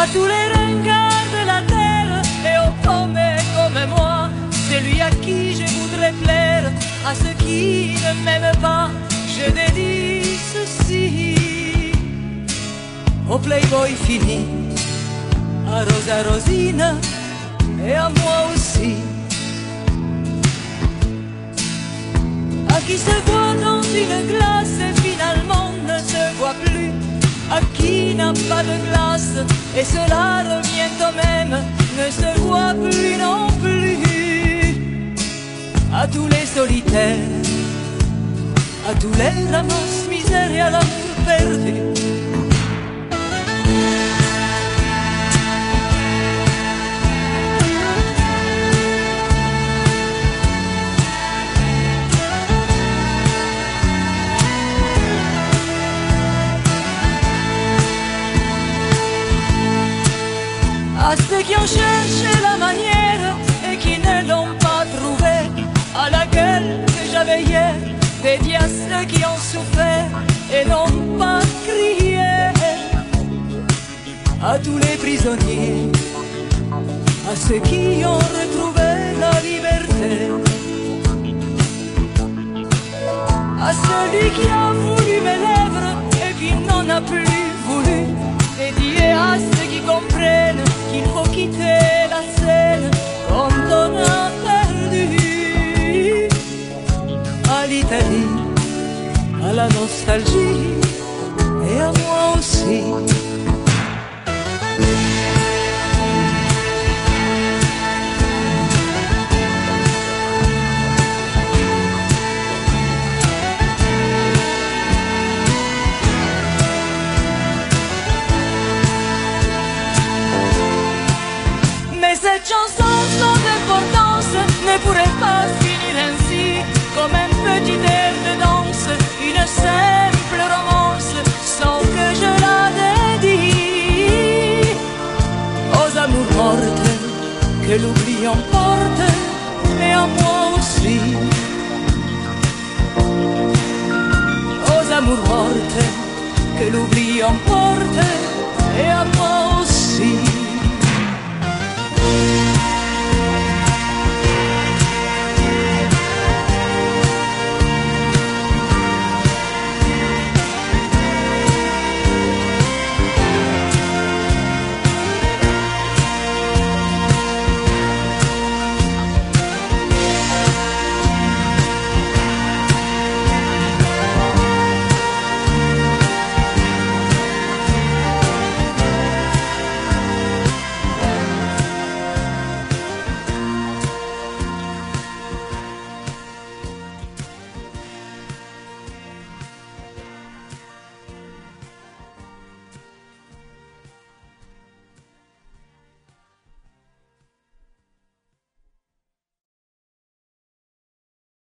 à tous les ringards de la terre et aux paumés comme moi, celui à qui je voudrais plaire, à ceux qui ne m'aiment pas, je dédie ceci. Au playboy fini, à Rosa Rosina et à moi aussi. À qui se voit dans une glace et finalement ne se voit plus, à qui n'a pas de glace et cela revient au même, ne se voit plus non plus. À tous les solitaires, à tous les ramasse-misère et à l'amour perdu. À ceux qui ont cherché la manière et qui ne l'ont pas trouvée, à la gueule que j'avais hier, dédiée à ceux qui ont souffert et n'ont pas crié. À tous les prisonniers, à ceux qui ont retrouvé la liberté, à celui qui a voulu mes lèvres et qui n'en a plus voulu, dédié à ceux qui comprennent qu'il faut quitter la scène quand on a perdu. À l'Italie, à la nostalgie et à moi aussi. Cette chanson sans importance ne pourrait pas finir ainsi, comme un petit air de danse, une simple romance, sans que je la dédie aux amours mortes que l'oubli emporte, et à moi aussi. Aux amours mortes que l'oubli emporte, et à moi aussi.